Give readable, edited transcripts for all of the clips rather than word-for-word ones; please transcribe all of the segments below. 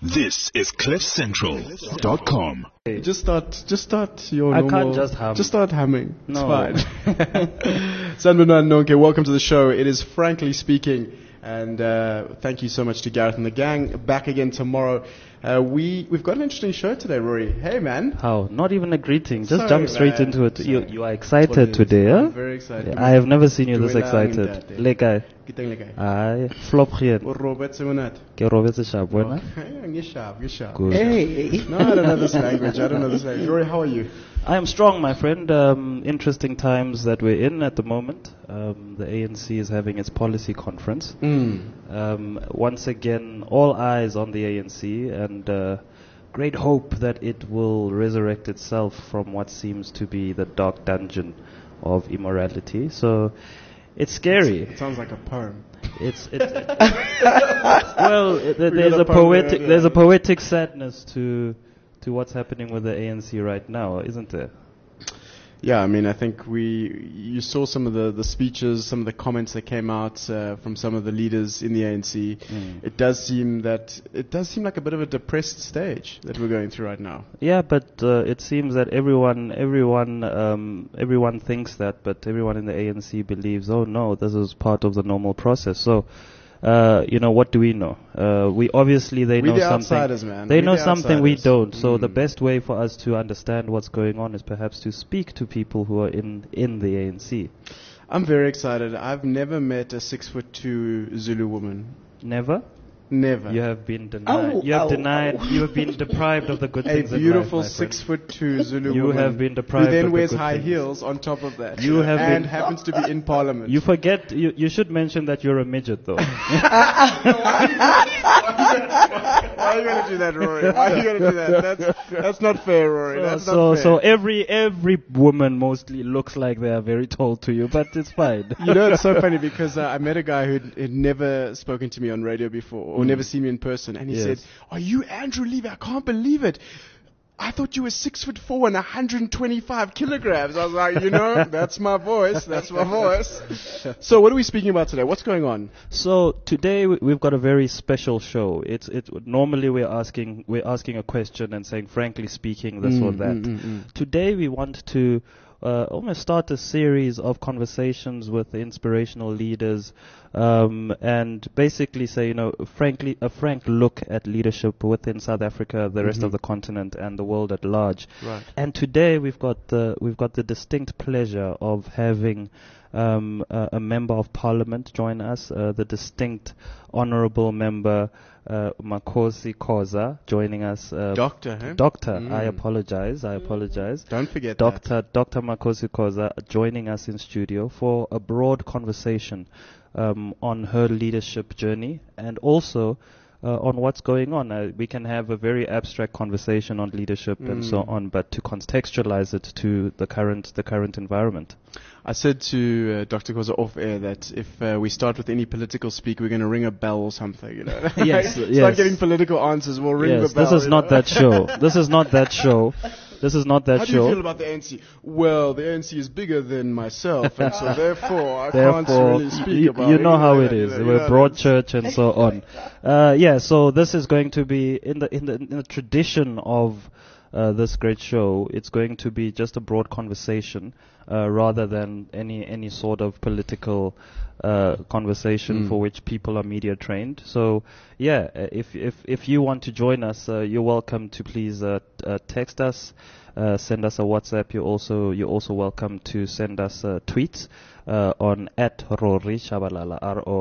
This is CliffCentral.com. Just start your I normal... can't just hum. Just start humming. No. It's fine. Sanbonani Nonke, welcome to the show. It is Frankly Speaking. And thank you so much to Gareth and the gang. Back again tomorrow. We've got an interesting show today, Rory. Hey, man. How? Not even a greeting. Just Sorry, jump straight man. into it. Sorry. You are excited today, huh? I'm very excited. I have never seen you this Dumelang, excited. ntate. Lekai. Kiteng le kae? Aye. Flop geen. O Robert se monate? Ke robetse sharp, wena? Ngisharp. Good. Hey. No, I don't know this language. Rory, how are you? I am strong, my friend. Interesting times that we're in at the moment. The ANC is having its policy conference. Once again, all eyes on the ANC and great hope that it will resurrect itself from what seems to be the dark dungeon of immorality. So it's scary. It sounds like a poem. There's a poetic sadness to what's happening with the ANC right now, isn't there? Yeah, I mean, I think you saw some of the speeches, some of the comments that came out from some of the leaders in the ANC. It does seem like a bit of a depressed stage that we're going through right now. Yeah, but it seems that everyone thinks that, but everyone in the ANC believes, oh no, this is part of the normal process. So, what do we know? They know something. Outsiders, man. They know something we outsiders. don't. So the best way for us to understand what's going on is perhaps to speak to people who are in the ANC. I'm very excited. I've never met a 6'2" Zulu woman. Never? Never. You have been denied. You have been deprived of the good things A in beautiful life, my friend. 6'2" Zulu You woman. have been deprived who then of the wears good high things. heels on top of that. You have and been- happens to be in Parliament. You forget. You should mention that you're a midget, though. Why are you going to do that, Rory? Why are you going to do that? That's not fair, Rory. That's not fair. So every woman mostly looks like they are very tall to you, but it's fine. You know, it's so funny because I met a guy who had never spoken to me on radio before or never seen me in person. And he Yes. said, "Are you Andrew Levy? I can't believe it. I thought you were 6'4" and 125 kilograms." I was like, that's my voice. That's my voice. So what are we speaking about today? What's going on? So today we've got a very special show. Normally we're asking a question and saying, frankly speaking, this or that. Today we want to almost start a series of conversations with inspirational leaders, and basically say, frankly, a frank look at leadership within South Africa, the rest of the continent, and the world at large. Right. And today we've got the distinct pleasure of having a member of Parliament join us, the distinct honourable member Makhosi Khoza joining us. Doctor, huh? Doctor, I apologize. Don't forget Dr. Makhosi Khoza joining us in studio for a broad conversation on her leadership journey and also on what's going on. We can have a very abstract conversation on leadership and so on, but to contextualize it to the current environment. I said to Dr. Khoza off air that if we start with any political speak, we're going to ring a bell or something. Yes, Start yes. getting political answers. We'll ring the bell. This is not that show. This is not that show. This is not that How do you show. feel about the ANC? Well, the ANC is bigger than myself, and so therefore I can't really speak about it. You know how Like it that, is. you know, We're a broad church and so on. So this is going to be in the tradition of this great show. It's going to be just a broad conversation rather than any sort of political conversation for which people are media trained. So if you want to join us, you're welcome to please text us, send us a WhatsApp. You're also welcome to send us tweets on @Rory Shabalala,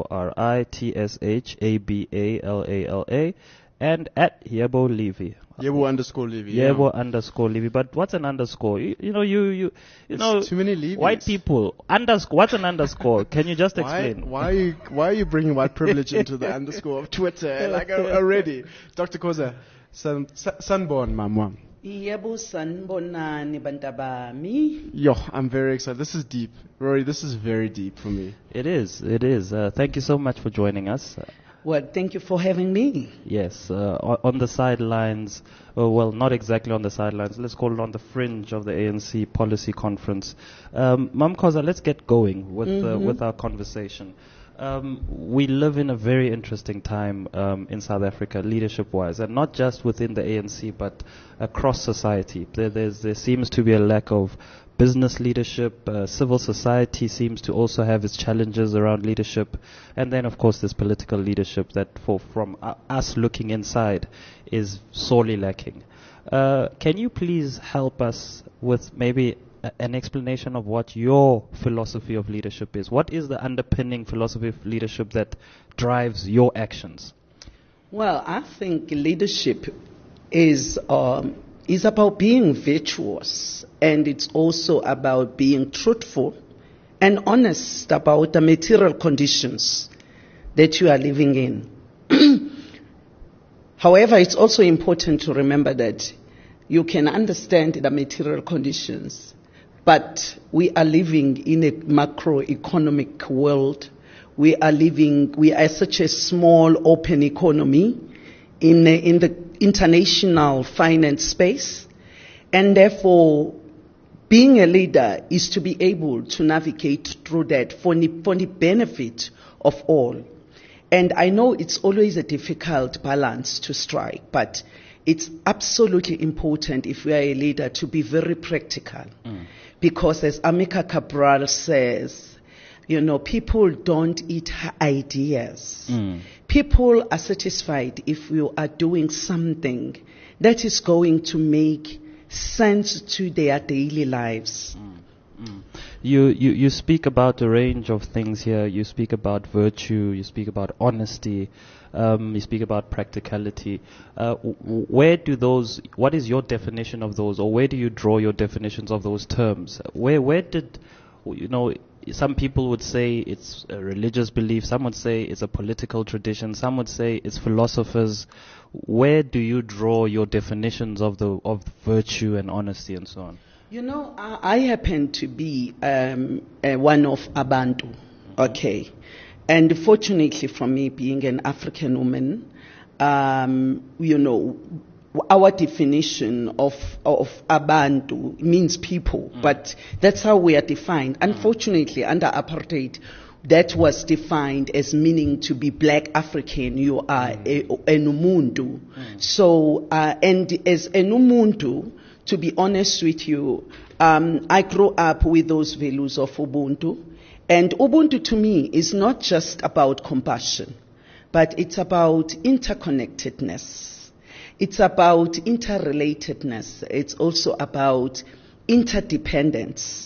RORITSHABALALA, and @Yebo Levy. Yebo_Levy. Yebo_Levy. But what's an underscore? You know, too many Levies. white people. What's an underscore? Can you just explain? Why are you bringing white privilege into the underscore of Twitter? Already. Dr. Khoza, sunborn, mamwa. Yebo sanibonani bantabami. Yo, I'm very excited. This is deep. Rory, this is very deep for me. It is. Thank you so much for joining us. Well, thank you for having me. Yes, on the sidelines, well, not exactly on the sidelines, let's call it on the fringe of the ANC policy conference. Mam Khoza, let's get going with our conversation. We live in a very interesting time in South Africa, leadership-wise, and not just within the ANC, but across society. There seems to be a lack of business leadership. Civil society seems to also have its challenges around leadership, and then, of course, there's political leadership that, from us looking inside, is sorely lacking. Can you please help us with maybe an explanation of what your philosophy of leadership is? What is the underpinning philosophy of leadership that drives your actions? Well, I think leadership is about being virtuous, and it's also about being truthful and honest about the material conditions that you are living in. However, it's also important to remember that you can understand the material conditions, but we are living in a macroeconomic world. We are such a small, open economy in the international finance space. And therefore, being a leader is to be able to navigate through that for the benefit of all. And I know it's always a difficult balance to strike, but it's absolutely important, if we are a leader, to be very practical. Because as Amika Cabral says, people don't eat ideas. People are satisfied if you are doing something that is going to make sense to their daily lives. You speak about a range of things here. You speak about virtue. You speak about honesty. You speak about practicality. What is your definition of those, or where do you draw your definitions of those terms? Where did, some people would say it's a religious belief, some would say it's a political tradition, some would say it's philosophers. Where do you draw your definitions of virtue and honesty and so on? I happen to be one of Abantu, okay? And fortunately for me, being an African woman, our definition of Abantu means people, but that's how we are defined. Unfortunately, under apartheid, that was defined as meaning to be black African. You are an Umuntu. So, and as an Umuntu, to be honest with you, I grew up with those values of Ubuntu. And Ubuntu to me is not just about compassion, but it's about interconnectedness. It's about interrelatedness. It's also about interdependence.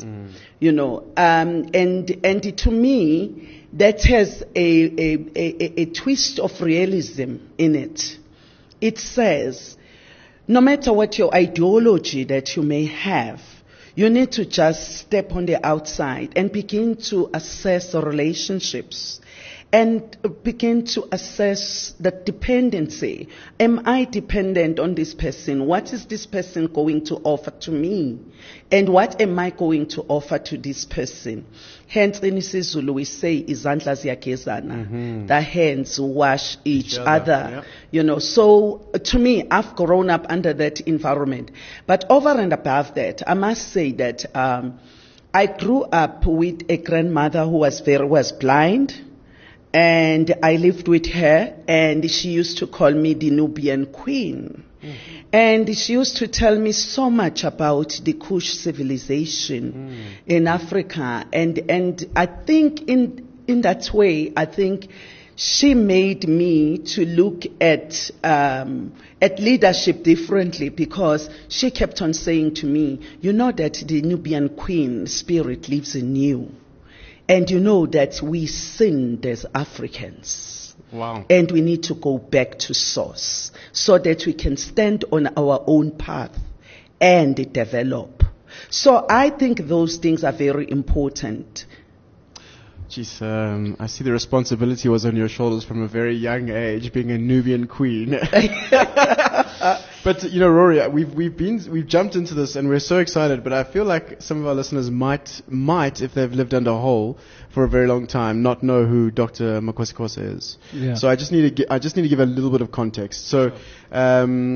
And to me, that has a twist of realism in it. It says, no matter what your ideology that you may have, you need to just step on the outside and begin to assess the relationships and begin to assess the dependency. Am I dependent on this person? What is this person going to offer to me? And what am I going to offer to this person? Hence, in isiZulu, we say, izandla ziyagezana. The hands wash each other. Yep. So to me, I've grown up under that environment. But over and above that, I must say that I grew up with a grandmother who was blind. And I lived with her, and she used to call me the Nubian Queen. And she used to tell me so much about the Kush civilization in Africa. And I think in that way, I think she made me to look at leadership differently, because she kept on saying to me, you know that the Nubian Queen spirit lives in you. And you know that we sinned as Africans. Wow. And we need to go back to source so that we can stand on our own path and develop. So I think those things are very important. Jeez, I see the responsibility was on your shoulders from a very young age, being a Nubian queen. But Rory, we've jumped into this and we're so excited. But I feel like some of our listeners might, if they've lived under a hole for a very long time, not know who Dr. Makhosikosa is. Yeah. So I just need to give a little bit of context. So,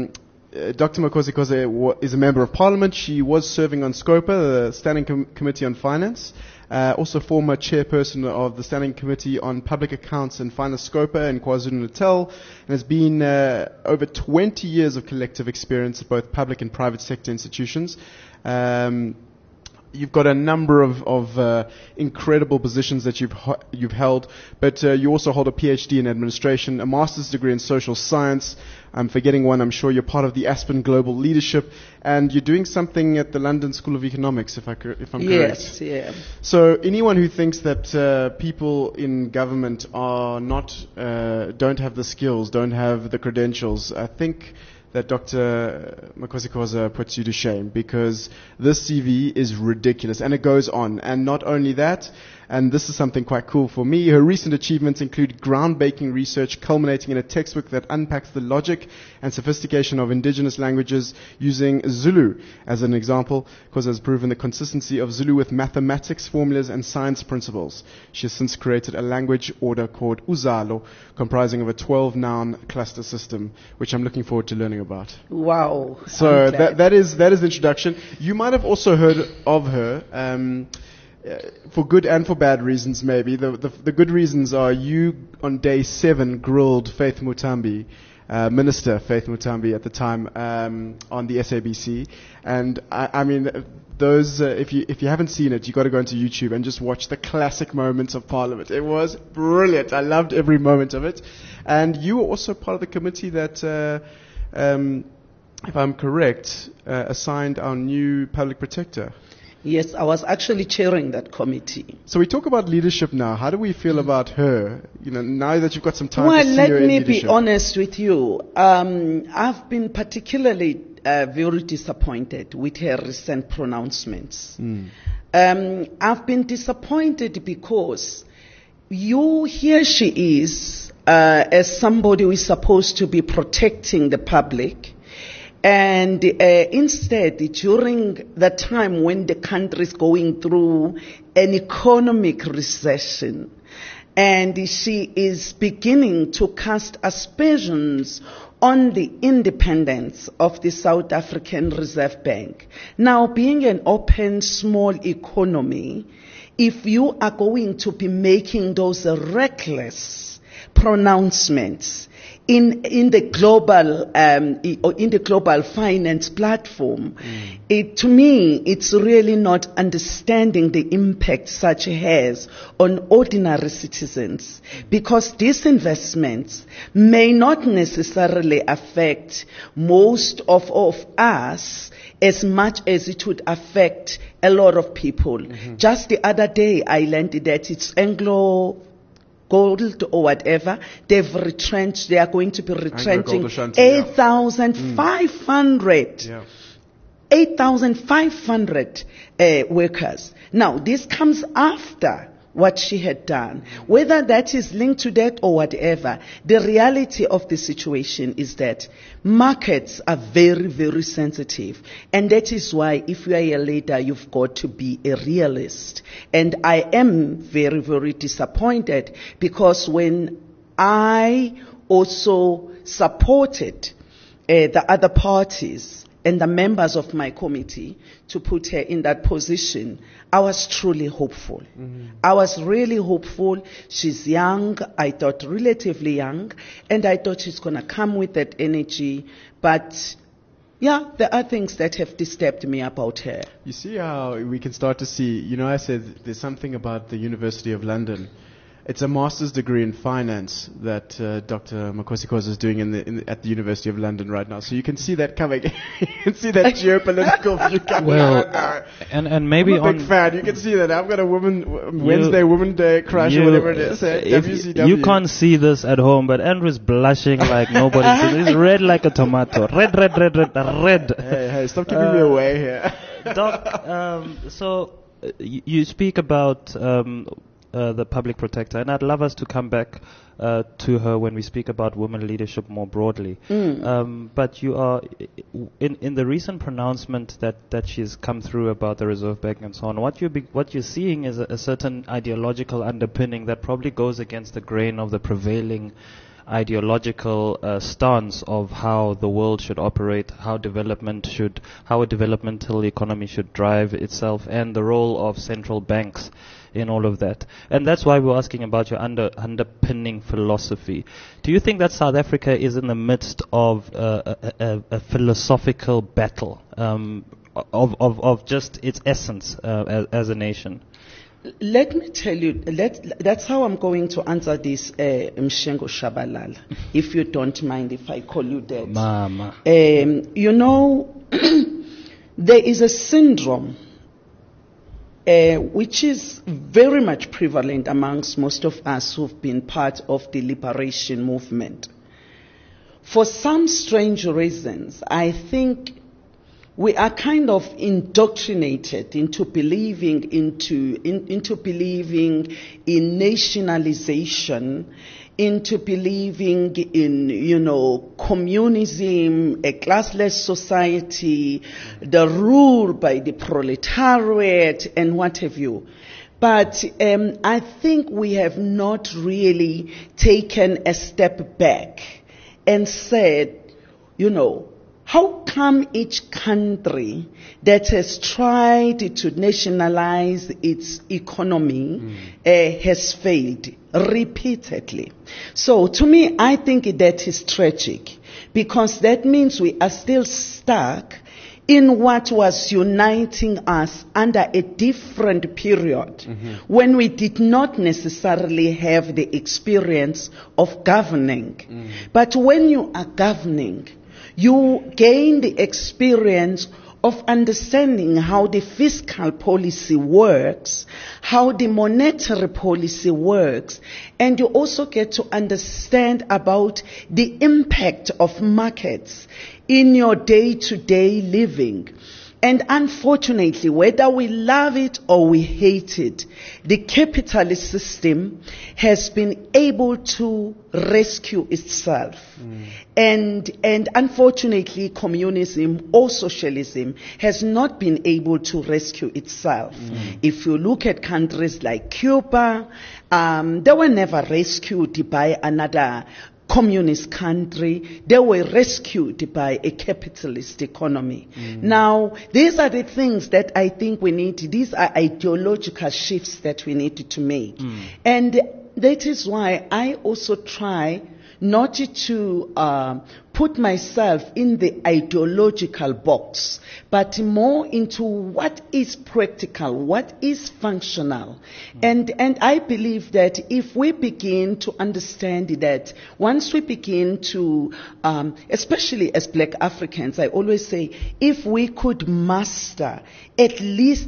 Dr. Makhosikhoza is a member of parliament. She was serving on SCOPA, the Standing Committee on Finance. Also former chairperson of the Standing Committee on Public Accounts and Finance, SCOPA, in KwaZulu-Natal, and has been over 20 years of collective experience at both public and private sector institutions. You've got a number of incredible positions that you've held, but you also hold a PhD in administration, a master's degree in social science. I'm forgetting one. I'm sure you're part of the Aspen Global Leadership, and you're doing something at the London School of Economics, if I'm correct. Yes, yeah. So anyone who thinks that people in government are don't have the skills, don't have the credentials, I think that Dr. Makhosikhoza puts you to shame, because this CV is ridiculous, and it goes on. And not only that, and this is something quite cool for me, her recent achievements include groundbreaking research culminating in a textbook that unpacks the logic and sophistication of indigenous languages using Zulu. As an example, Khoza has proven the consistency of Zulu with mathematics formulas and science principles. She has since created a language order called Uzalo, comprising of a 12-noun cluster system, which I'm looking forward to learning about. Wow. So that is the introduction. You might have also heard of her, for good and for bad reasons, maybe. The good reasons are you, on day 7, grilled Faith Mutambi, Minister Faith Mutambi at the time, on the SABC. And I mean, those, if you haven't seen it, you got to go into YouTube and just watch the classic moments of Parliament. It was brilliant. I loved every moment of it. And you were also part of the committee that, if I'm correct, assigned our new public protector. Yes, I was actually chairing that committee. So we talk about leadership now. How do we feel about her? Now that you've got some time to see her in Well, let me leadership. be honest with you. I've been particularly very disappointed with her recent pronouncements. I've been disappointed because here she is, as somebody who is supposed to be protecting the public. And instead, during the time when the country is going through an economic recession, and she is beginning to cast aspersions on the independence of the South African Reserve Bank. Now, being an open, small economy, if you are going to be making those reckless pronouncements in the global finance platform, to me, it's really not understanding the impact such has on ordinary citizens, because these investments may not necessarily affect most of us as much as it would affect a lot of people. Just the other day, I learned that it's Anglo Gold or whatever, they are going to be retrenching 8,500 workers. Now, this comes after what she had done. Whether that is linked to that or whatever, the reality of the situation is that markets are very, very sensitive. And that is why if you are a leader, you've got to be a realist. And I am very, very disappointed, because when I also supported the other parties and the members of my committee to put her in that position, I was truly hopeful. I was really hopeful. She's young, I thought relatively young, and I thought she's going to come with that energy. But yeah, there are things that have disturbed me about her. You see how we can start to see, I said there's something about the University of London. It's a master's degree in finance that Dr. Makhosikhoza is doing at the University of London right now. So you can see that coming. You can see that geopolitical view coming. Well, and maybe I'm a big fan. You can see that. I've got a Wednesday Woman Day crush or whatever it is. WCW. You can't see this at home, but Andrew's blushing like nobody. He's red like a tomato. Red. Hey, stop giving me away here. Doc, so you speak about the public protector, and I'd love us to come back to her when we speak about women leadership more broadly. But you are in the recent pronouncement that she's come through about the Reserve Bank and so on. What you're seeing is a certain ideological underpinning that probably goes against the grain of the prevailing ideological stance of how the world should operate, how a developmental economy should drive itself, and the role of central banks in all of that. And that's why we're asking about your underpinning philosophy. Do you think that South Africa is in the midst of a philosophical battle of just its essence as a nation? Let me tell you, that's how I'm going to answer this, Mshengo Shabalala, if you don't mind if I call you that. Mama. You know, there is a syndrome which is very much prevalent amongst most of us who've been part of the liberation movement. For some strange reasons, I think we are kind of indoctrinated into believing in nationalization, into believing in, communism, a classless society, the rule by the proletariat, and what have you. But I think we have not really taken a step back and said, how come each country that has tried to nationalize its economy has failed repeatedly? So to me, I think that is tragic, because that means we are still stuck in what was uniting us under a different period, when we did not necessarily have the experience of governing. But when you are governing, you gain the experience of understanding how the fiscal policy works, how the monetary policy works, and you also get to understand about the impact of markets in your day-to-day living. And unfortunately, whether we love it or we hate it, the capitalist system has been able to rescue itself. And unfortunately, communism or socialism has not been able to rescue itself. If you look at countries like Cuba, they were never rescued by another communist country. They were rescued by a capitalist economy. Now, these are the things that I think we need. These are ideological shifts that we need to make. And that is why I also try not to put myself in the ideological box, but more into what is practical, what is functional. And I believe that if we begin to understand that, once we begin to, especially as Black Africans, I always say, if we could master at least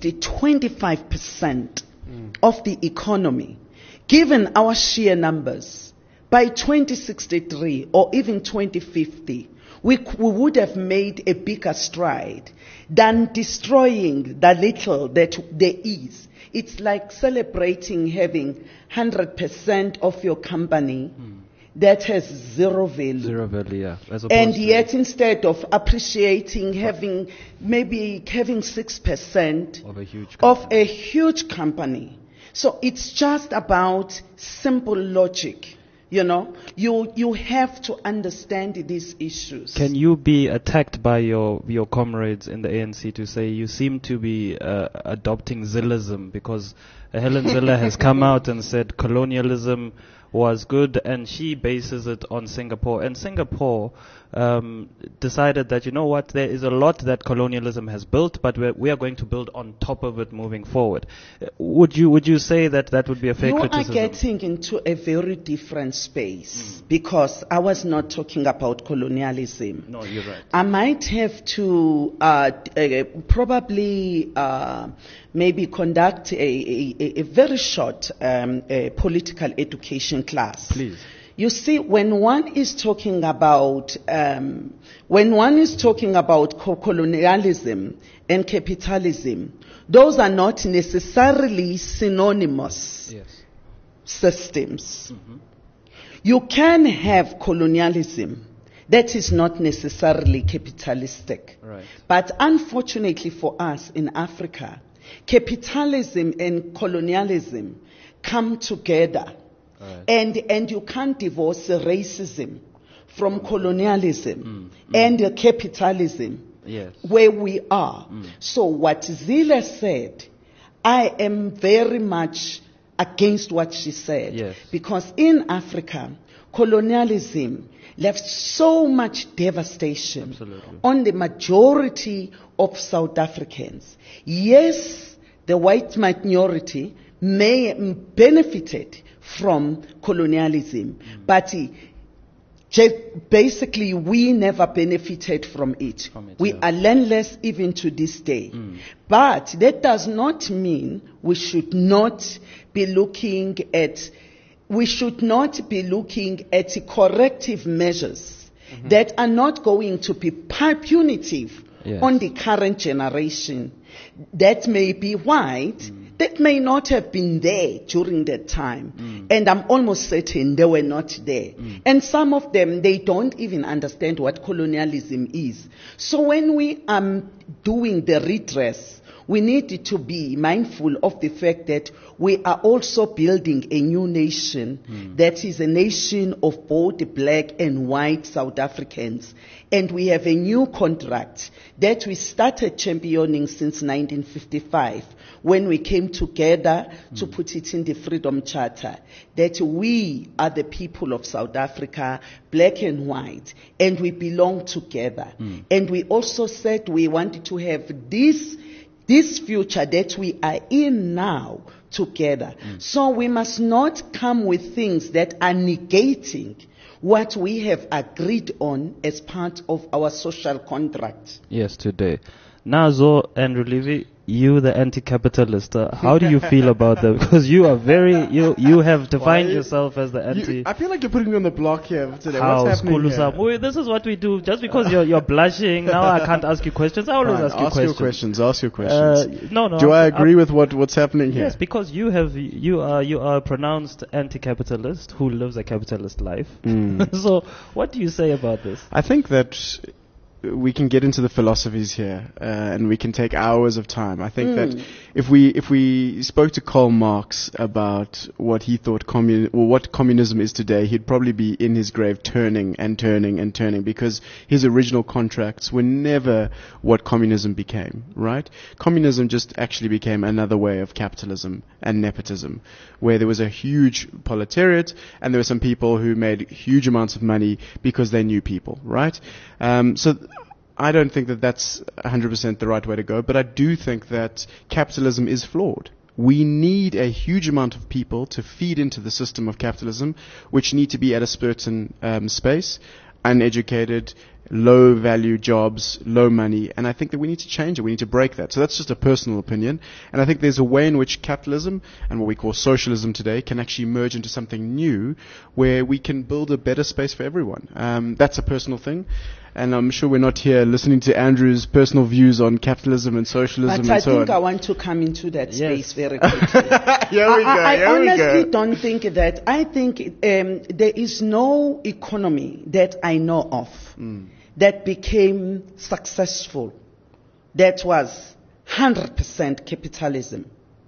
25% of the economy, given our sheer numbers, by 2063 or even 2050, we would have made a bigger stride than destroying the little that there is. It's like celebrating having 100% of your company that has zero value. Zero value, yeah. And yet, instead of appreciating having 6% of a huge company. So it's just about simple logic. You have to understand these issues. Can you be attacked by your comrades in the ANC to say you seem to be adopting Zillism, because Helen Zille has come out and said colonialism was good, and she bases it on Singapore. And Singapore decided that, there is a lot that colonialism has built, but we are going to build on top of it moving forward. Would you say that would be a fair criticism? You are getting into a very different space, because I was not talking about colonialism. No, you're right. I might have to probably maybe conduct a very short political education class. Please. You see, when one is talking about colonialism and capitalism, those are not necessarily synonymous systems. You can have colonialism that is not necessarily capitalistic. Right. But unfortunately for us in Africa, capitalism and colonialism come together And you can't divorce racism from colonialism and capitalism. Yes. Where we are. So what Zile said, I am very much against what she said. Yes. Because in Africa, colonialism left so much devastation Absolutely. on the majority of South Africans. Yes, the white minority may benefited from colonialism, but basically, we never benefited from it. We are landless even to this day. But that does not mean we should not be looking at corrective measures that are not going to be punitive on the current generation that may be white, that may not have been there during that time. And I'm almost certain they were not there. And some of them, they don't even understand what colonialism is. So when we are doing the redress, we need to be mindful of the fact that we are also building a new nation that is a nation of both black and white South Africans. And we have a new contract that we started championing since 1955 when we came together to put it in the Freedom Charter, that we are the people of South Africa, black and white, and we belong together. And we also said we wanted to have this future that we are in now together. So we must not come with things that are negating what we have agreed on as part of our social contract. Yes, today. Now, Zo and Levy, you, the anti-capitalist, how do you feel about that? Because you are you have defined yourself as the anti. I feel like you're putting me on the block here today. How What's happening here? Wait, this is what we do. Just because you're blushing, now I can't ask you questions. I always ask you questions. Ask your questions. No. Do I agree with what's happening here? Yes, because you are a pronounced anti-capitalist who lives a capitalist life. So, what do you say about this? I think that we can get into the philosophies here, and we can take hours of time. I think that if we spoke to Karl Marx about what he thought what communism is today, he'd probably be in his grave turning and turning and turning, because his original contracts were never what communism became, right? Communism just actually became another way of capitalism and nepotism, where there was a huge proletariat and there were some people who made huge amounts of money because they knew people, right? So I don't think that that's 100% the right way to go, but I do think that capitalism is flawed. We need a huge amount of people to feed into the system of capitalism, which need to be at a certain space, uneducated, low value jobs, low money, and I think that we need to change it. We need to break that. So that's just a personal opinion, and I think there's a way in which capitalism and what we call socialism today can actually merge into something new where we can build a better space for everyone. That's a personal thing, and I'm sure we're not here listening to Andrew's personal views on capitalism and socialism but and so on. I think I want to come into that space very quickly. I honestly don't think that. I think there is no economy that I know of that became successful that was 100% capitalism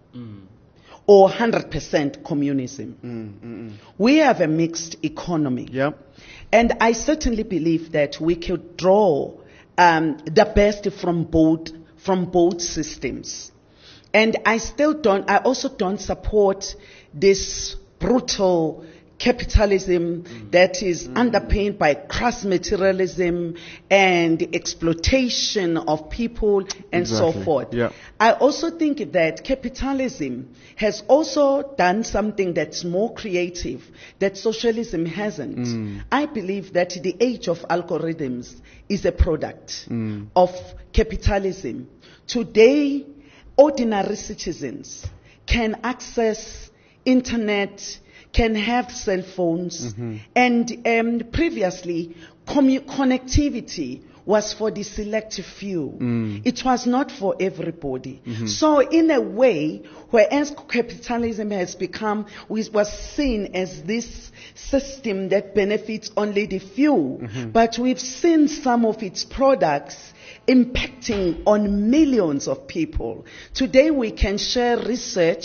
or 100% communism. We have a mixed economy. Yep. And I certainly believe that we could draw the best from both systems. And I also don't support this brutal capitalism that is underpinned by crass materialism and exploitation of people and so forth. Yeah. I also think that capitalism has also done something that's more creative that socialism hasn't. I believe that the age of algorithms is a product of capitalism. Today, ordinary citizens can access internet, can have cell phones, and previously connectivity was for the selective few. It was not for everybody. So in a way, whereas capitalism has become, was seen as this system that benefits only the few, but we've seen some of its products impacting on millions of people. Today we can share research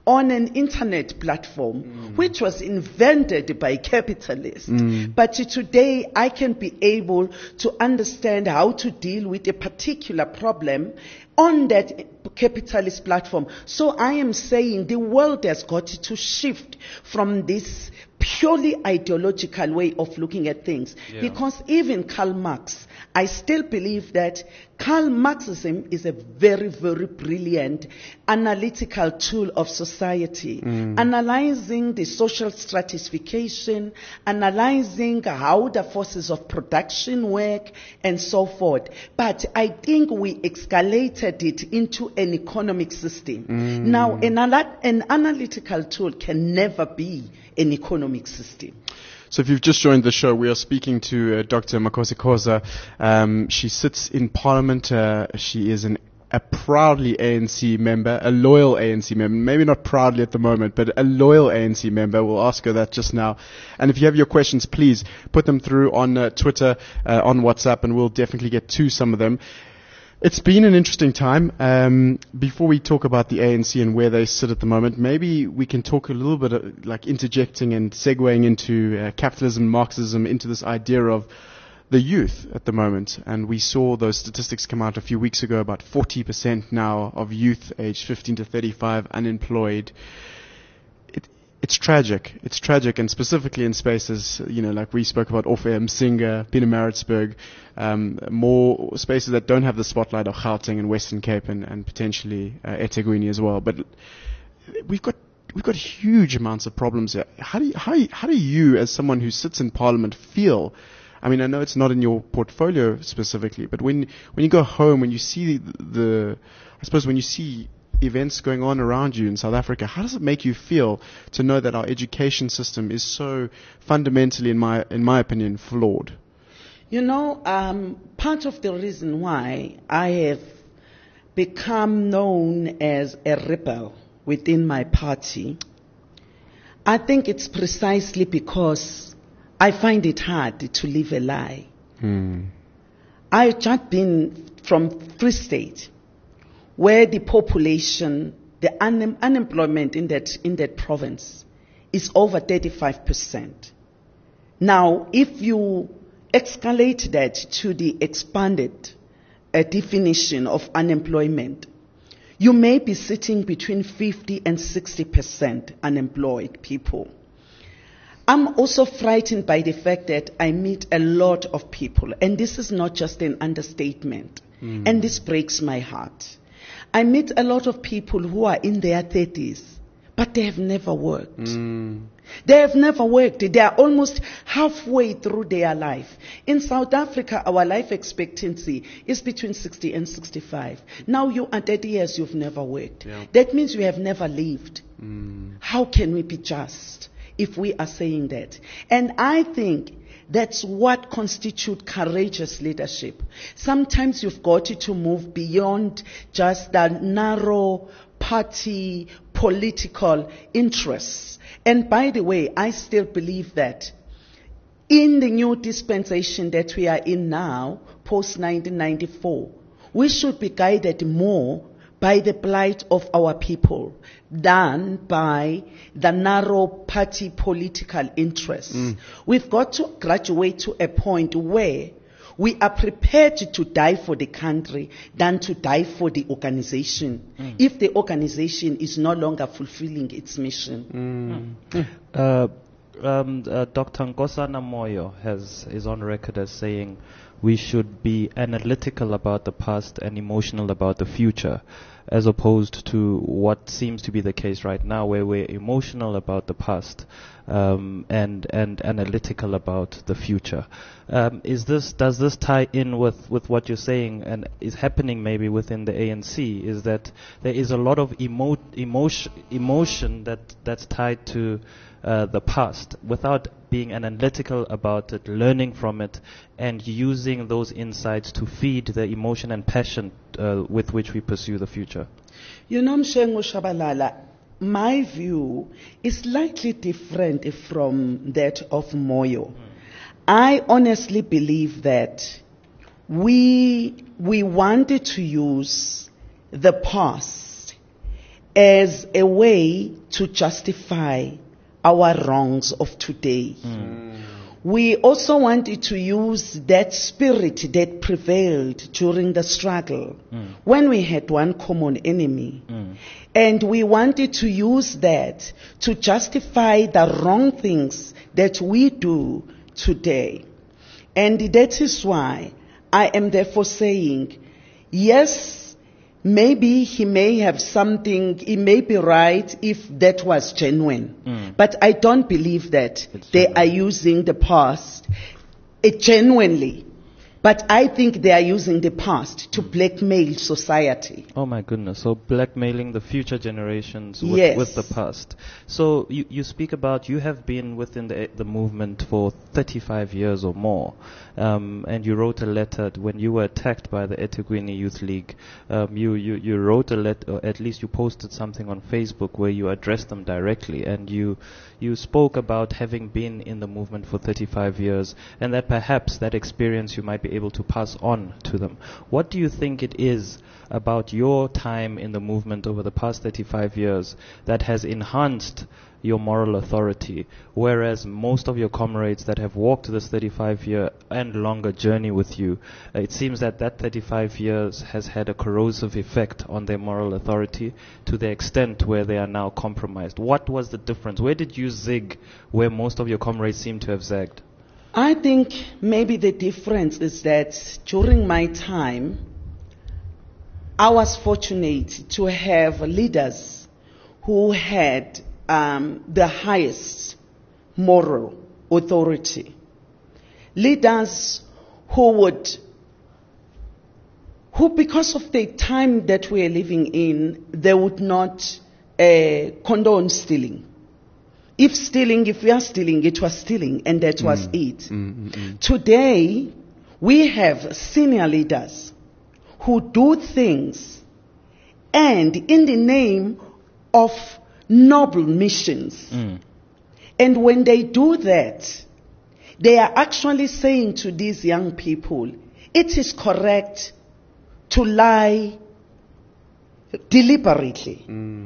on an internet platform which was invented by capitalists. But today I can be able to understand how to deal with a particular problem on that capitalist platform. So I am saying the world has got to shift from this purely ideological way of looking at things. Because even Karl Marx, I still believe that Karl Marxism is a very, very brilliant analytical tool of society, analyzing the social stratification, analyzing how the forces of production work, and so forth. But I think we escalated it into an economic system. Now, an analytical tool can never be an economic system. So if you've just joined the show, we are speaking to Dr. Makosi Khoza. She sits in Parliament. She is a proudly ANC member, a loyal ANC member. Maybe not proudly at the moment, but a loyal ANC member. We'll ask her that just now. And if you have your questions, please put them through on Twitter, on WhatsApp, and we'll definitely get to some of them. It's been an interesting time. Before we talk about the ANC and where they sit at the moment, maybe we can talk a little bit like interjecting and segueing into capitalism, Marxism, into this idea of the youth at the moment. And we saw those statistics come out a few weeks ago, about 40% now of youth aged 15 to 35 unemployed. It's tragic. It's tragic, and specifically in spaces, like we spoke about off-air, Msinga, Pietermaritzburg, more spaces that don't have the spotlight of Gauteng and Western Cape and potentially eThekwini as well. But we've got huge amounts of problems here. How do you, as someone who sits in Parliament, feel? I mean, I know it's not in your portfolio specifically, but when you go home, when you see when you see events going on around you in South Africa, how does it make you feel to know that our education system is so fundamentally, in my opinion, flawed? Part of the reason why I have become known as a rebel within my party, I think it's precisely because I find it hard to live a lie. I've just been from Free State, where the population, the unemployment in that province is over 35%. Now, if you escalate that to the expanded definition of unemployment, you may be sitting between 50 and 60% unemployed people. I'm also frightened by the fact that I meet a lot of people, and this is not just an understatement, and this breaks my heart. I meet a lot of people who are in their 30s, but they have never worked. They have never worked. They are almost halfway through their life. In South Africa, our life expectancy is between 60 and 65. Now you are 30 years, you've never worked. Yeah. That means you have never lived. How can we be just if we are saying that? And I think that's what constitutes courageous leadership. Sometimes you've got to move beyond just the narrow party political interests. And by the way, I still believe that in the new dispensation that we are in now, post-1994, we should be guided more by the plight of our people than by the narrow party political interests. We've got to graduate to a point where we are prepared to die for the country than to die for the organization if the organization is no longer fulfilling its mission. Dr. Nkosana Moyo is on record as saying we should be analytical about the past and emotional about the future, as opposed to what seems to be the case right now, where we're emotional about the past and analytical about the future. Does this tie in with what you're saying and is happening maybe within the ANC? Is that there is a lot of emotion that's tied to the past without being analytical about it, learning from it, and using those insights to feed the emotion and passion with which we pursue the future? Mshengo Shabalala, my view is slightly different from that of Moyo. I honestly believe that we wanted to use the past as a way to justify our wrongs of today. We also wanted to use that spirit that prevailed during the struggle when we had one common enemy. And we wanted to use that to justify the wrong things that we do today. And that is why I am therefore saying, yes, maybe he may have something, he may be right if that was genuine. But I don't believe that they are using the past genuinely. But I think they are using the past to blackmail society. Oh my goodness. So blackmailing the future generations with, Yes. with the past. So you speak about you have been within the movement for 35 years or more. And you wrote a letter when you were attacked by the eThekwini Youth League. You wrote a letter, or at least you posted something on Facebook where you addressed them directly. And you spoke about having been in the movement for 35 years and that perhaps that experience you might be able to pass on to them. What do you think it is about your time in the movement over the past 35 years that has enhanced your moral authority, whereas most of your comrades that have walked this 35-year and longer journey with you, it seems that 35 years has had a corrosive effect on their moral authority to the extent where they are now compromised? What was the difference? Where did you zig where most of your comrades seem to have zagged? I think maybe the difference is that during my time, I was fortunate to have leaders who had the highest moral authority. Leaders who because of the time that we are living in, they would not condone stealing. If we are stealing, it was stealing, and that was it. Today, we have senior leaders who do things, and in the name of noble missions. And when they do that, they are actually saying to these young people, it is correct to lie deliberately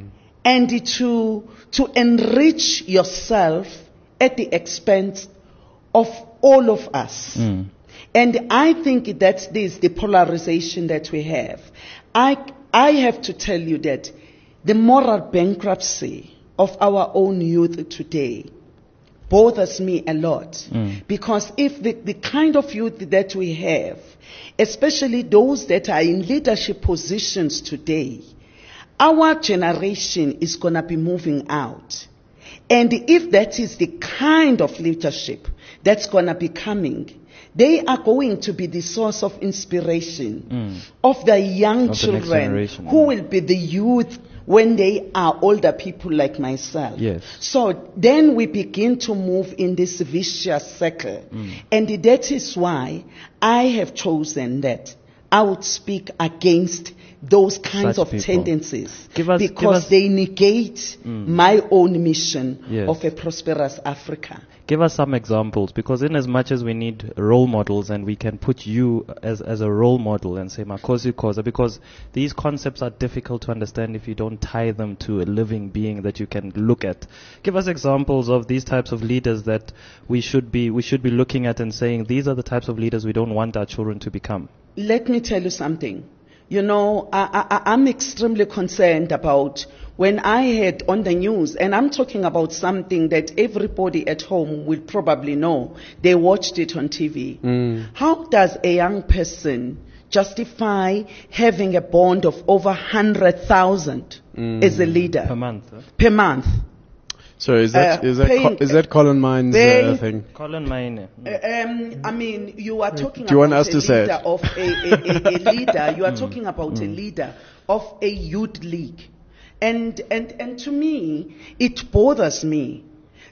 and to enrich yourself at the expense of all of us. And I think that is the polarization that we have. I have to tell you that the moral bankruptcy of our own youth today bothers me a lot. Because if the kind of youth that we have, especially those that are in leadership positions today, our generation is going to be moving out. And if that is the kind of leadership that's going to be coming, they are going to be the source of inspiration of the young children who will be the youth when they are older people like myself. Yes. So then we begin to move in this vicious circle. And that is why I have chosen that I would speak against those kinds Such of people. tendencies Give us- because they negate my own mission Yes. of a prosperous Africa. Give us some examples, because in as much as we need role models and we can put you as a role model and say Makosi Khoza, because these concepts are difficult to understand if you don't tie them to a living being that you can look at. Give us examples of these types of leaders that we should be looking at and saying these are the types of leaders we don't want our children to become. Let me tell you something. You know, I'm extremely concerned about when I heard on the news, and I'm talking about something that everybody at home will probably know. They watched it on TV. How does a young person justify having a bond of over 100,000 as a leader Per month. Huh? per month? So is that Colin Mine's thing? Colin Maine. I mean, you are talking Do you want about us to say leader it? of a leader. You are talking about a leader of a youth league, and to me, it bothers me.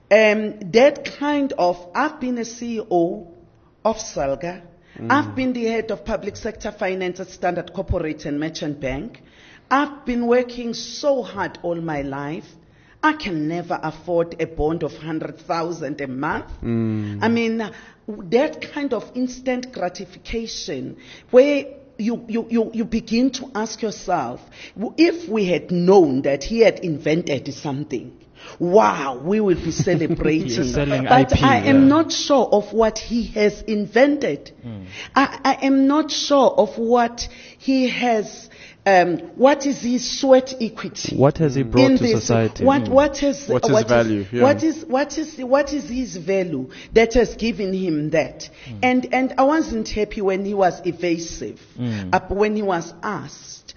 That kind of. I've been a CEO of Salga. I've been the head of public sector finance at Standard Corporate and Merchant Bank. I've been working so hard all my life. I can never afford a bond of 100,000 a month. I mean, that kind of instant gratification where you begin to ask yourself, if we had known that he had invented something, wow, we would be celebrating. He's selling But IP, I am yeah. not sure of what he has invented. I am not sure of what he has. What is his sweat equity? What has he brought in to this? society? What What's his value? Yeah. what is his value that has given him that? And I wasn't happy when he was evasive, when he was asked,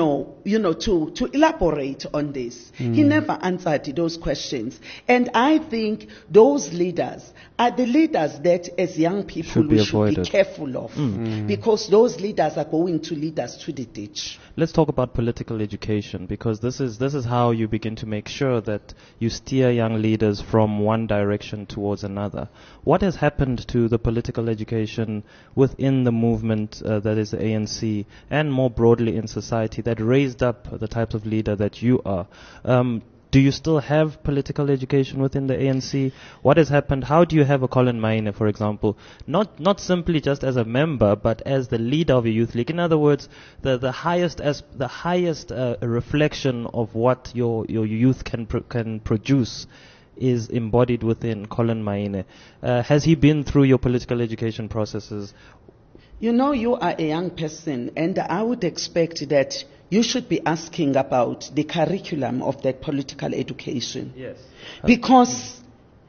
to elaborate on this. He never answered those questions. And I think those leaders are the leaders that as young people Should be we should be avoided. careful of, because those leaders are going to lead us to the ditch. Let's talk about political education, because this is how you begin to make sure that you steer young leaders from one direction towards another. What has happened to the political education within the movement that is the ANC, and more broadly in society, that raised up the type of leader that you are? Do you still have political education within the ANC? What has happened? How do you have a Colin Maine, for example, not simply just as a member, but as the leader of a youth league? In other words, the highest reflection of what your youth can produce is embodied within Colin Maine. Has he been through your political education processes? You are a young person, and I would expect that you should be asking about the curriculum of that political education. Yes. Because,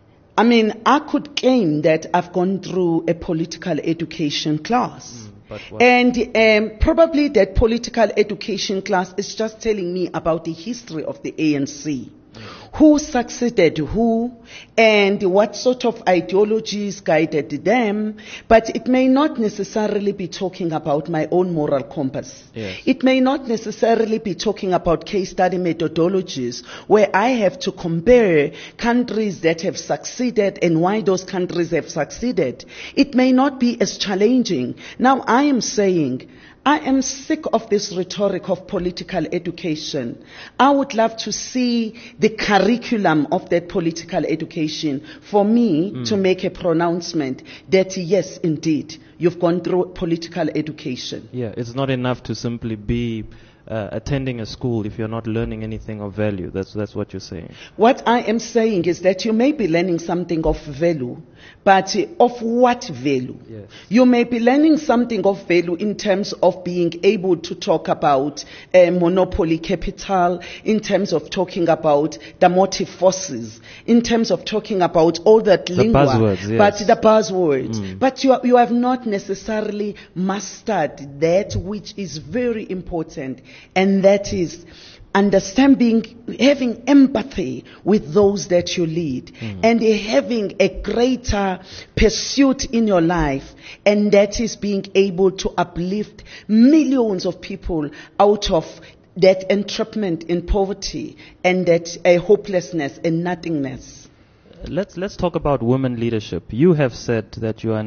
I could claim that I've gone through a political education class. But what? And probably that political education class is just telling me about the history of the ANC. Who succeeded who, and what sort of ideologies guided them, but it may not necessarily be talking about my own moral compass. Yes. It may not necessarily be talking about case study methodologies where I have to compare countries that have succeeded and why those countries have succeeded. It may not be as challenging. Now I am saying, I am sick of this rhetoric of political education. I would love to see the curriculum of that political education for me to make a pronouncement that yes, indeed, you've gone through political education. Yeah, it's not enough to simply be attending a school if you're not learning anything of value. That's what you're saying. What I am saying is that you may be learning something of value, but of what value? Yes. You may be learning something of value in terms of being able to talk about monopoly capital, in terms of talking about the motive forces, in terms of talking about all that lingua, buzzwords, yes. but the buzzwords. But you have not necessarily mastered that which is very important, and that is understanding, having empathy with those that you lead, and having a greater pursuit in your life, and that is being able to uplift millions of people out of that entrapment in poverty and that hopelessness and nothingness. Let's talk about women leadership. You have said that you are an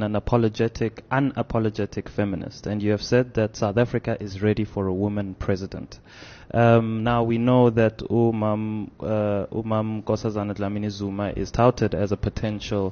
unapologetic feminist, and you have said that South Africa is ready for a woman president. Now we know that Umam Nkosazana Dlamini Zuma is touted as a potential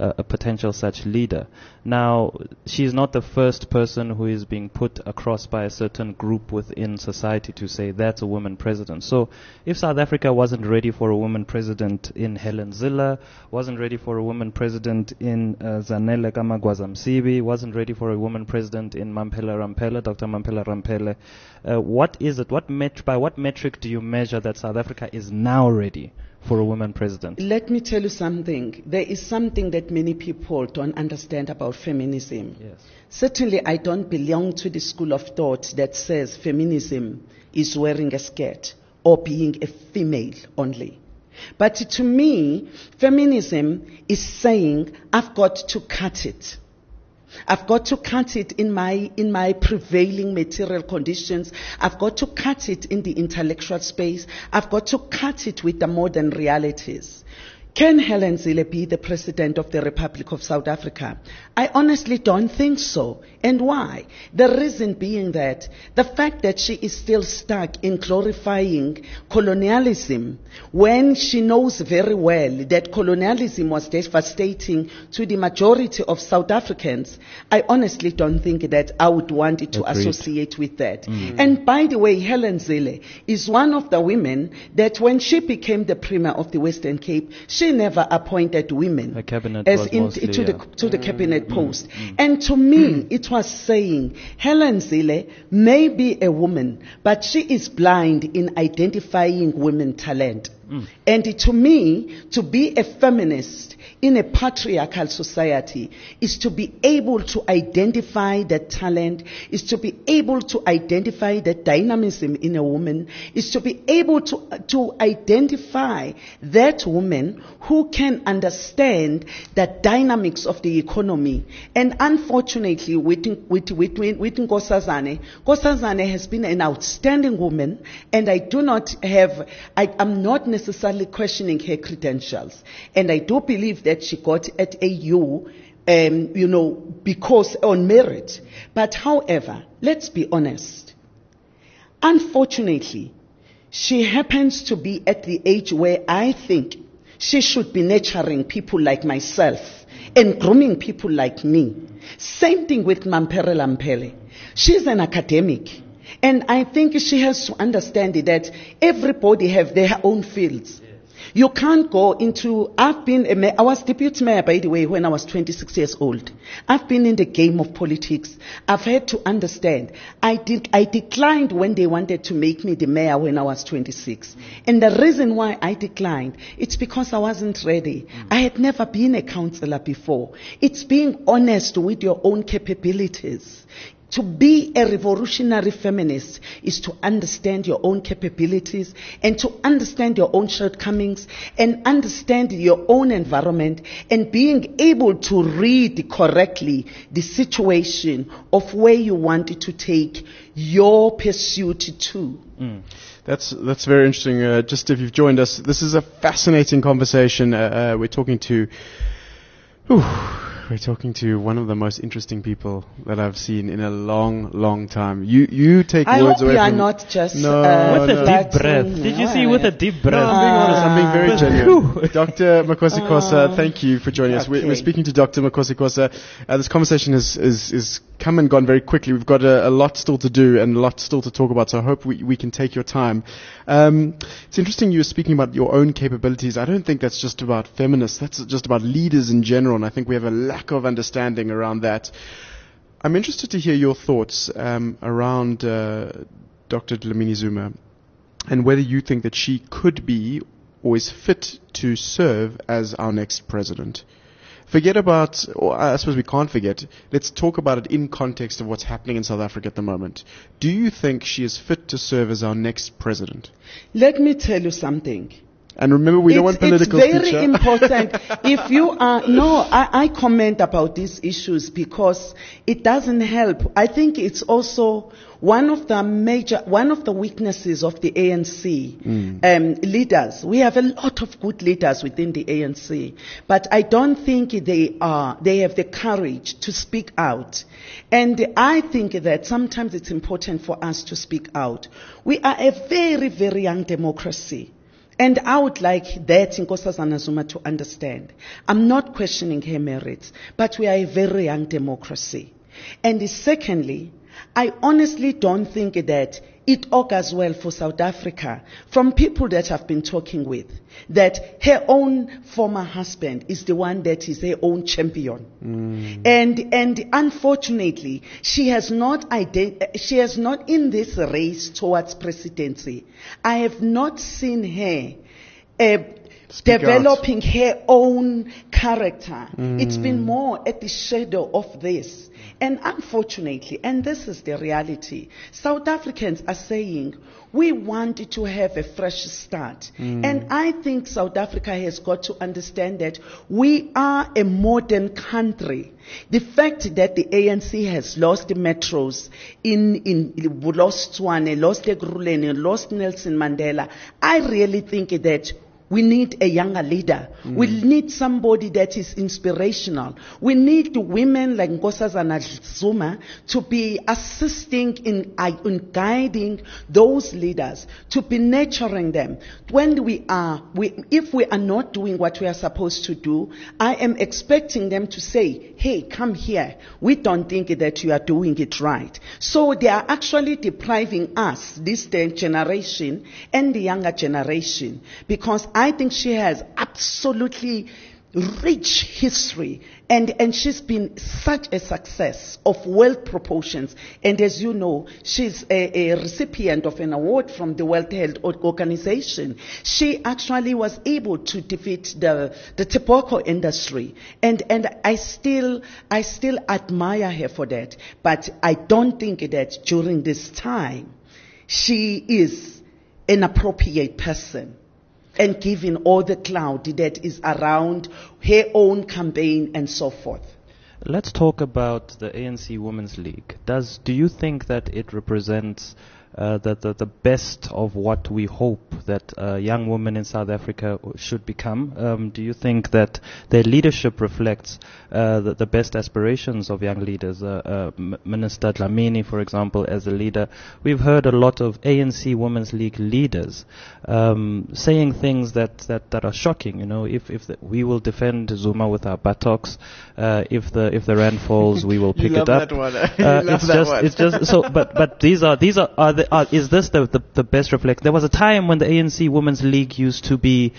such leader. Now she is not the first person who is being put across by a certain group within society to say that's a woman president. So if South Africa wasn't ready for a woman president in Helen Zille, wasn't ready for a woman president in Zanele Kamagwaza Msibi, wasn't ready for a woman president in Dr. Mamphela Ramphele, what is it? By what metric do you measure that South Africa is now ready for a woman president? Let me tell you something. There is something that many people don't understand about feminism. Yes. Certainly, I don't belong to the school of thought that says feminism is wearing a skirt or being a female only. But to me, feminism is saying, I've got to cut it. I've got to cut it in my prevailing material conditions. I've got to cut it in the intellectual space. I've got to cut it with the modern realities. Can Helen Zille be the President of the Republic of South Africa? I honestly don't think so. And why? The reason being that the fact that she is still stuck in glorifying colonialism when she knows very well that colonialism was devastating to the majority of South Africans, I honestly don't think that I would want it to associate with that. And by the way, Helen Zille is one of the women that when she became the Premier of the Western Cape, she never appointed women Her cabinet as was in, mostly, to the cabinet post. And to me, it was saying Helen Zille may be a woman, but she is blind in identifying women talent. And to me, to be a feminist in a patriarchal society is to be able to identify that talent, is to be able to identify the dynamism in a woman, is to be able to identify that woman who can understand the dynamics of the economy. And unfortunately, with Nkosazane, Nkosazane has been an outstanding woman, and I'm not necessarily questioning her credentials. And I do believe that she got at AU, because on merit. But however, let's be honest. Unfortunately, she happens to be at the age where I think she should be nurturing people like myself and grooming people like me. Same thing with Mampere Lampele. She's an academic. And I think she has to understand that everybody have their own fields. You can't go into, I was deputy mayor, by the way, when I was 26 years old. I've been in the game of politics. I've had to understand. I declined when they wanted to make me the mayor when I was 26. And the reason why I declined, it's because I wasn't ready. I had never been a councillor before. It's being honest with your own capabilities. To be a revolutionary feminist is to understand your own capabilities and to understand your own shortcomings and understand your own environment and being able to read correctly the situation of where you want to take your pursuit to. That's very interesting. Just if you've joined us, this is a fascinating conversation. We're talking to one of the most interesting people that I've seen in a long, long time. You take I words hope away you are from... not just... with a deep breath. Latin. Did you see with a deep breath? No, I'm being honest. I'm being very genuine. Dr. Makosi Khosa, thank you for joining us. Okay. We're speaking to Dr. Makosi Khosa. This conversation is come and gone very quickly. We've got a lot still to do and a lot still to talk about, so I hope we can take your time. It's interesting you were speaking about your own capabilities. I don't think that's just about feminists. That's just about leaders in general, and I think we have a lack of understanding around that. I'm interested to hear your thoughts around Dr. Dlamini Zuma and whether you think that she could be or is fit to serve as our next president. Forget about, or I suppose we can't forget, let's talk about it in context of what's happening in South Africa at the moment. Do you think she is fit to serve as our next president? Let me tell you something. And remember, we don't want political It's very speech, important. If you are, I comment about these issues because it doesn't help. I think it's also one of the weaknesses of the ANC leaders. We have a lot of good leaders within the ANC, but I don't think they have the courage to speak out. And I think that sometimes it's important for us to speak out. We are a very, very young democracy. And I would like that Nkosazana Zuma to understand. I'm not questioning her merits, but we are a very young democracy. And secondly, I honestly don't think that it augurs well for South Africa from people that I've been talking with, that her own former husband is the one that is her own champion. And unfortunately, she has not in this race towards presidency. I have not seen her developing her own character. It's been more at the shadow of this. And unfortunately, and this is the reality, South Africans are saying, we want to have a fresh start. And I think South Africa has got to understand that we are a modern country. The fact that the ANC has lost the metros, lost Tshwane, lost Ekurhuleni, lost Nelson Mandela, I really think that We need a younger leader. We need somebody that is inspirational. We need women like Nkosazana Zuma to be assisting in guiding those leaders, to be nurturing them. When if we are not doing what we are supposed to do, I am expecting them to say, hey, come here. We don't think that you are doing it right. So they are actually depriving us, this generation and the younger generation, because I think she has absolutely rich history and she's been such a success of world proportions. And as you know, she's a recipient of an award from the World Health Organization. She actually was able to defeat the tobacco industry. And I still admire her for that. But I don't think that during this time she is an appropriate person and given all the cloud that is around her own campaign and so forth. Let's talk about the ANC Women's League. Do you think that it represents the best of what we hope that young women in South Africa should become? Do you think that their leadership reflects the best aspirations of young leaders? Minister Dlamini, for example, as a leader, we've heard a lot of ANC Women's League leaders saying things that are shocking. You know, if we will defend Zuma with our buttocks, if the rand falls, we will pick it up. It's just so. But these are is this the best reflection? There was a time when the ANC Women's League used to be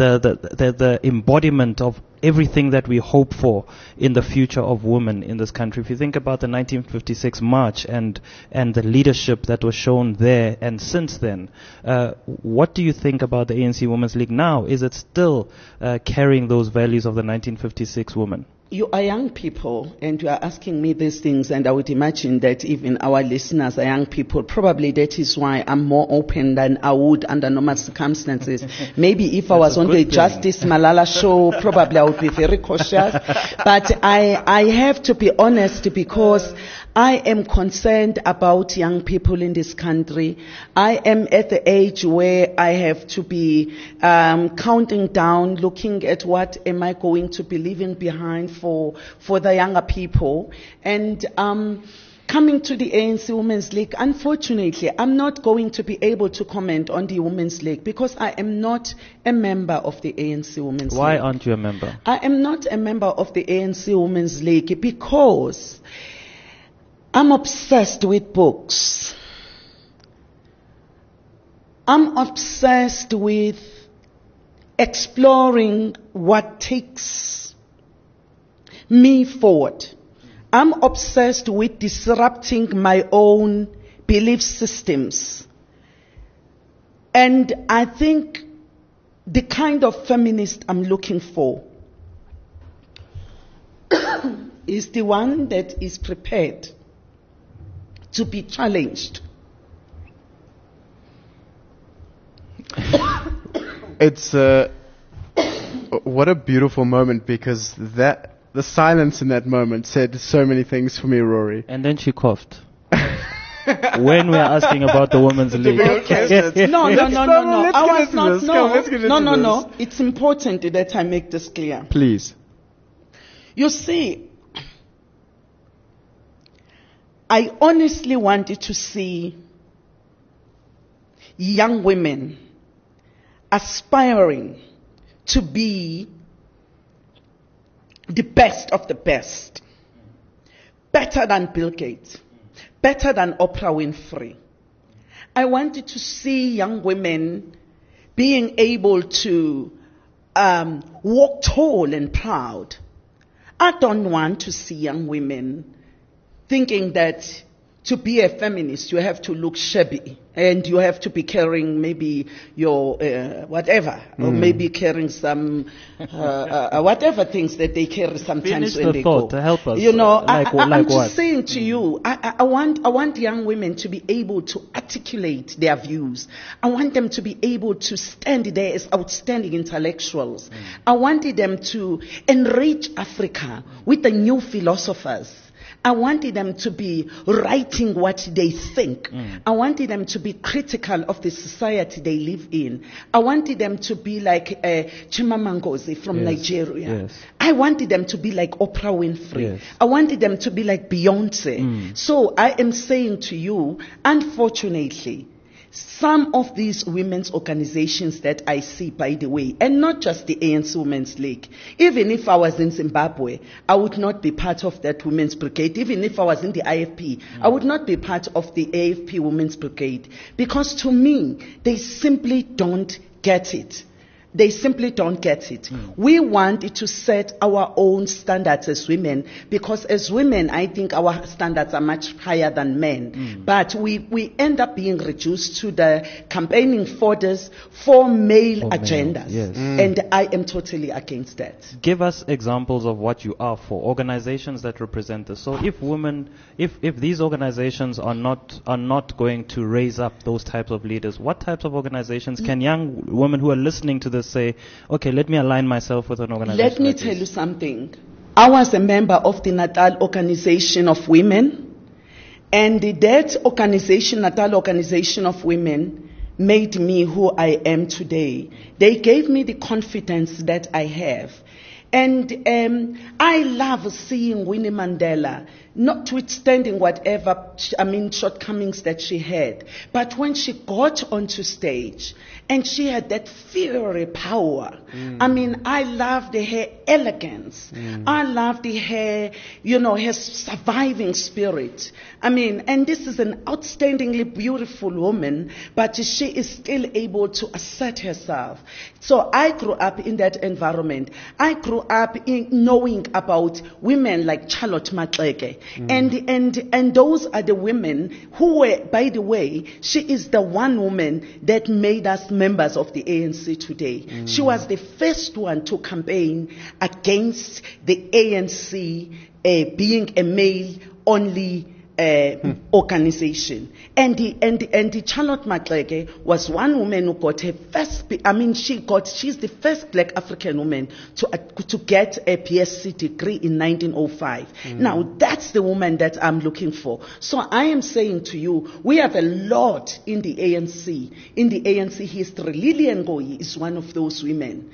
the embodiment of everything that we hope for in the future of women in this country. If you think about the 1956 march and the leadership that was shown there and since then, what do you think about the ANC Women's League now? Is it still carrying those values of the 1956 woman? You are young people, and you are asking me these things, and I would imagine that even our listeners are young people. Probably that is why I'm more open than I would under normal circumstances. Maybe if I was on the Justice Malala show, probably I would be very cautious. But I have to be honest, because I am concerned about young people in this country. I am at the age where I have to be counting down, looking at what am I going to be leaving behind for the younger people. And coming to the ANC Women's League, unfortunately, I'm not going to be able to comment on the Women's League because I am not a member of the ANC Women's League. Why aren't you a member? I am not a member of the ANC Women's League because I'm obsessed with books. I'm obsessed with exploring what takes me forward. I'm obsessed with disrupting my own belief systems. And I think the kind of feminist I'm looking for is the one that is prepared to be challenged. It's what a beautiful moment, because the silence in that moment said so many things for me, Rory. And then she coughed. When we are asking about the Women's League. No. I was not. No. It's important that I make this clear. Please. You see, I honestly wanted to see young women aspiring to be the best of the best, better than Bill Gates, better than Oprah Winfrey. I wanted to see young women being able to walk tall and proud. I don't want to see young women thinking that to be a feminist, you have to look shabby and you have to be carrying maybe your whatever, or maybe carrying some whatever things that they carry sometimes. Finish when they thought go. To help us. You know, I'm what? just saying to you, I want young women to be able to articulate their views. I want them to be able to stand there as outstanding intellectuals. I wanted them to enrich Africa with the new philosophers. I wanted them to be writing what they think. I wanted them to be critical of the society they live in. I wanted them to be like Chimamanda Ngozi from Nigeria. Yes. I wanted them to be like Oprah Winfrey. Yes. I wanted them to be like Beyonce. So I am saying to you, unfortunately, some of these women's organizations that I see, by the way, and not just the ANC Women's League, even if I was in Zimbabwe, I would not be part of that women's brigade. Even if I was in the IFP, I would not be part of the AFP Women's Brigade. Because to me, they simply don't get it. They simply don't get it. We want to set our own standards as women, because as women, I think our standards are much higher than men. But we end up being reduced to the campaigning fodder for male agendas. Yes. And I am totally against that. Give us examples of what you are for, organizations that represent this. So if women, if these organizations are not going to raise up those types of leaders, what types of organizations can young women who are listening to this say, okay, let me align myself with an organization? Let me tell you something. I was a member of the Natal Organization of Women, and that organization, Natal Organization of Women, made me who I am today. They gave me the confidence that I have. And I love seeing Winnie Mandela, notwithstanding whatever, shortcomings that she had. But when she got onto stage, and she had that fiery power. I loved her elegance. I loved her, her surviving spirit. And this is an outstandingly beautiful woman, but she is still able to assert herself. So I grew up in that environment. I grew up in knowing about women like Charlotte Maxeke. And those are the women who were, by the way, she is the one woman that made us members of the ANC today. She was the first one to campaign against the ANC being a male-only organization. And the Charlotte Maxeke was one woman who got her first, she's the first black African woman to get a PSC degree in 1905. Now, that's the woman that I'm looking for. So I am saying to you, we have a lot in the ANC. In the ANC history, Lilian Ngoyi is one of those women.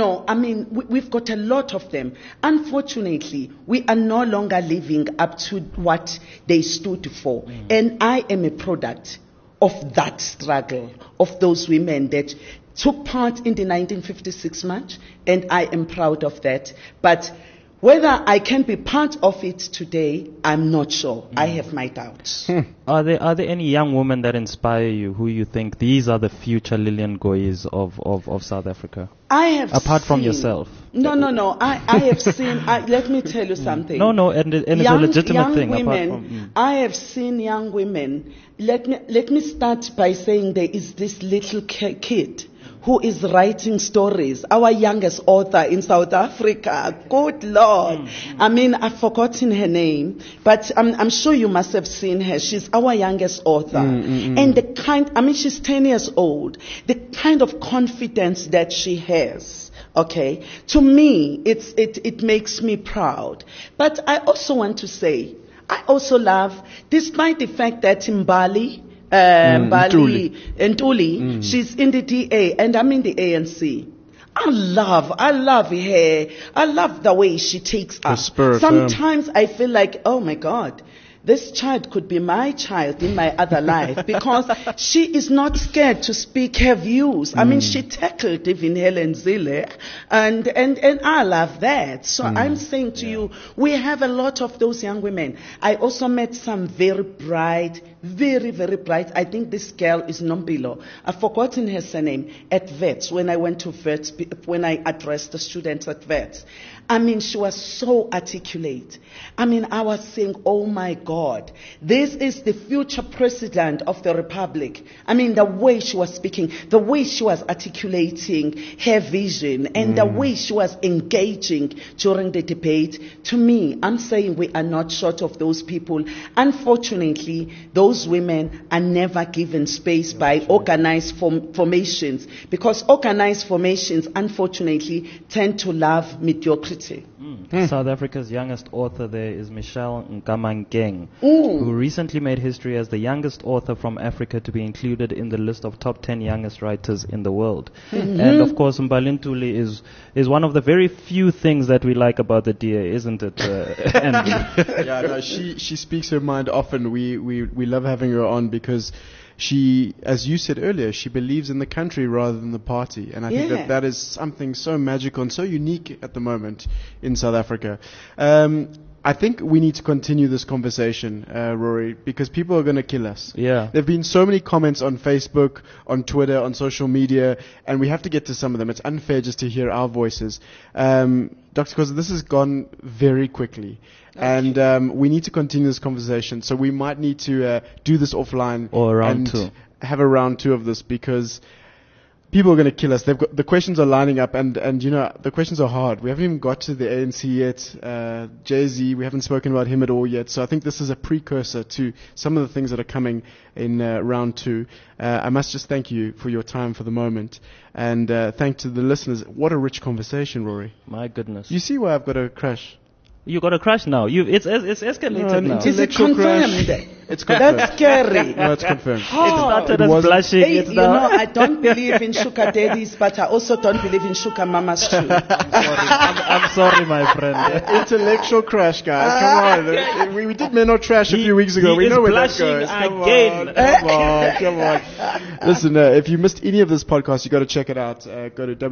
We've got a lot of them. Unfortunately, we are no longer living up to what they stood for. And I am a product of that struggle, of those women that took part in the 1956 march, and I am proud of that. But whether I can be part of it today, I'm not sure. I have my doubts. Are there any young women that inspire you, who you think these are the future Lilian Ngoyis of South Africa? I have Apart from seen, yourself. No. I have seen, let me tell you something. No, and it's a legitimate thing. Women, I have seen young women. Let me start by saying there is this little kid who is writing stories, our youngest author in South Africa. Good Lord. I've forgotten her name, but I'm sure you must have seen her. She's our youngest author. And the kind, she's 10 years old. The kind of confidence that she has, okay, to me, it makes me proud. But I also want to say, I also love, despite the fact that Mbali, Ntuli, she's in the DA and I'm in the ANC. I love her. I love the way she takes us. Sometimes I feel like, oh my God, this child could be my child in my other life, because she is not scared to speak her views. She tackled even Helen Zille, and I love that. So I'm saying to you, we have a lot of those young women. I also met some very bright, very, very bright. I think this girl is Nombilo. I've forgotten her surname, at Wits, when I went to Wits, when I addressed the students at Wits. She was so articulate. I was saying, oh my God, this is the future president of the Republic. The way she was speaking, the way she was articulating her vision, and the way she was engaging during the debate. To me, I'm saying we are not short of those people. Unfortunately, those women are never given space by organized formations, because organized formations, unfortunately, tend to love mediocrity. South Africa's youngest author there is Michelle Nkamangeng, who recently made history as the youngest author from Africa to be included in the list of top 10 youngest writers in the world. And of course, Mbalintuli is one of the very few things that we like about the DA, isn't it, Andrew? Yeah, no, she speaks her mind often. We love having her on because she, as you said earlier, she believes in the country rather than the party. And I think that is something so magical and so unique at the moment in South Africa. I think we need to continue this conversation, Rory, because people are going to kill us. Yeah. There have been so many comments on Facebook, on Twitter, on social media, and we have to get to some of them. It's unfair just to hear our voices. Dr. Khoza, this has gone very quickly. And we need to continue this conversation. So we might need to do this offline. Or round two. Have a round two of this because people are going to kill us. The questions are lining up, and you know, the questions are hard. We haven't even got to the ANC yet. Jay-Z, we haven't spoken about him at all yet. So I think this is a precursor to some of the things that are coming in round two. I must just thank you for your time for the moment. And thank to the listeners. What a rich conversation, Rory. My goodness. You see why I've got a crush? You got a crush now. It's escalated now. Is it confirmed? It's confirmed. That's scary. No, it's confirmed. It started as wasn't- blushing. Hey, It's you now. know, I don't believe in sugar daddies, but I also don't believe in sugar mamas too. I'm sorry, my friend. Intellectual crush, guys. Come on. We did Men Are Trash a few weeks ago. he We is know where that blushing goes. Come again. on. Come on. Listen, if you missed any of this podcast, you got to check it out. Go to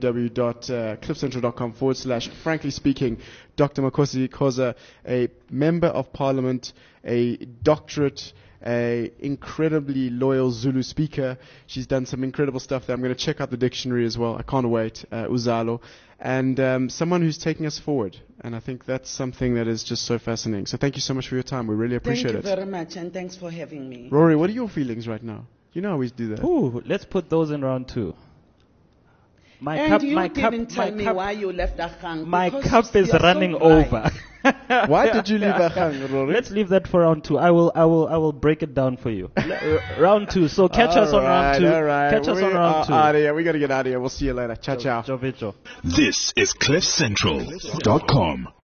www.cliffcentral.com/frankly speaking. Dr. Makosi Khoza, a member of parliament, a doctorate, a incredibly loyal Zulu speaker. She's done some incredible stuff there. I'm going to check out the dictionary as well. I can't wait. Uzalo. And someone who's taking us forward. And I think that's something that is just so fascinating. So thank you so much for your time. We really appreciate Thank you it. very much, and thanks for having me. Rory, what are your feelings right now? You know I always do that. Ooh, let's put those in round two. My And cup, you my didn't cup, tell my me cup, why you left Ahang. my because cup is you're so running bright. over. Why did you leave Ahang, Rory? Let's leave that for round two. I will break it down for you. Round two. So catch us on round two. All right. Catch us on round two. Out of here. We got to get out of here. We'll see you later. Ciao, ciao. Jovicho. This is CliffCentral.com.